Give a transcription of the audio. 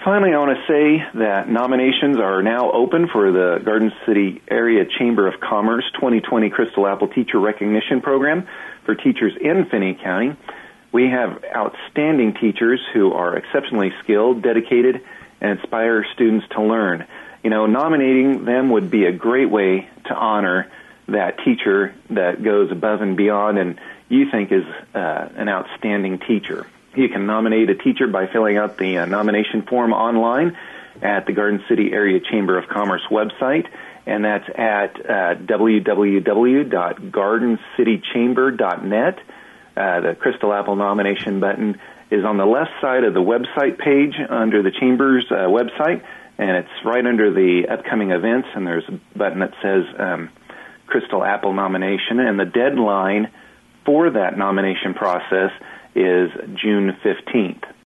Finally, I want to say that nominations are now open for the Garden City Area Chamber of Commerce 2020 Crystal Apple Teacher Recognition Program for teachers in Finney County. We have outstanding teachers who are exceptionally skilled, dedicated, and inspire students to learn. You know, nominating them would be a great way to honor that teacher that goes above and beyond and you think is an outstanding teacher. You can nominate a teacher by filling out the nomination form online at the Garden City Area Chamber of Commerce website, and that's at www.gardencitychamber.net. The Crystal Apple nomination button is on the left side of the website page under the Chamber's website, and it's right under the upcoming events, and there's a button that says Crystal Apple nomination, and the deadline for that nomination process is June 15th.